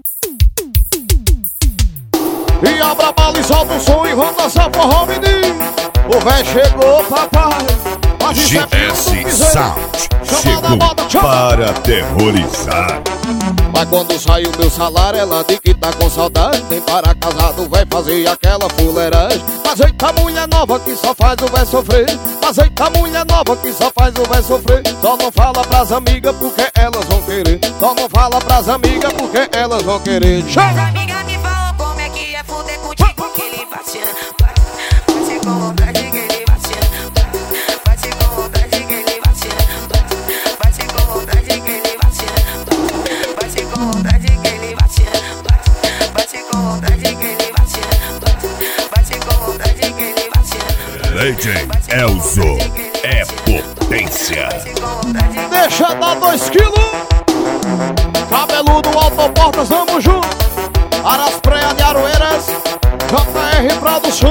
E abra a bala e solta o som e vamos dançar forró, menino. O véi chegou, papai. GS Sound chegou para aterrorizar. Mas quando sai o meu salário, ela diz que tá com saudade. Nem para casado vai fazer aquela fuleiragem. Mas eita mulher nova que só faz o véi sofrer. Mas eita mulher nova que só faz o véi sofrer. Só não fala pras amigas porque elas vão querer. Só não fala pras amigas porque elas vão querer. As amigas me falam como é que é fuder contigo que ele vacina. Vai ser com vontade que ele vacina. Vai ser com vontade que ele vacina. Vai ser com vontade que ele vacina. Vai ser com vontade que ele vacina. Vai ser com vontade que ele vacina. Vai ser com vontade que ele vacina. Legend Elzo é potência. Deixa dar 2 quilos. Cabeludo, Autoportas, vamos junto. Araspreia de Aroeiras, JR Produção.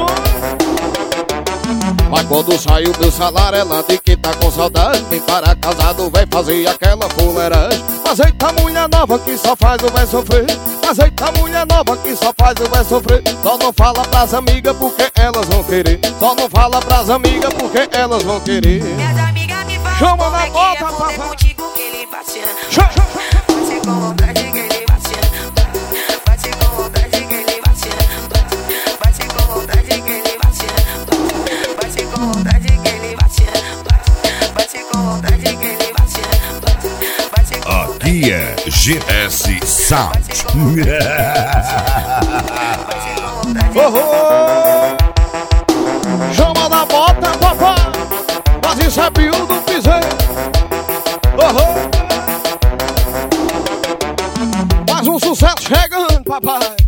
Mas quando sai o meu salário, ela diz que tá com saudade. Nem para casado vai fazer aquela fuleiragem. Mas eita mulher nova que só faz o véi sofrer. Mas eita mulher nova que só faz o véi sofrer. Só não fala pras amigas porque elas vão querer. Só não fala pras amigas porque elas vão querer. Minhas amigas me falam Chama como na é que bota, é fuder papai. contigo que ele vacina. Chama. Vai ser com vontade que ele vacina. Vai ser com vontade que ele vacina. Vai ser com vontade que ele vacina. Vai ser com vontade que ele vacina. Vai ser com vontade que ele vacina. Vai ser com vontade. Aqui é GS Sound. Chama na bota, papai. Mas isso é pio do piseiro. Mais um sucesso chegando, papai.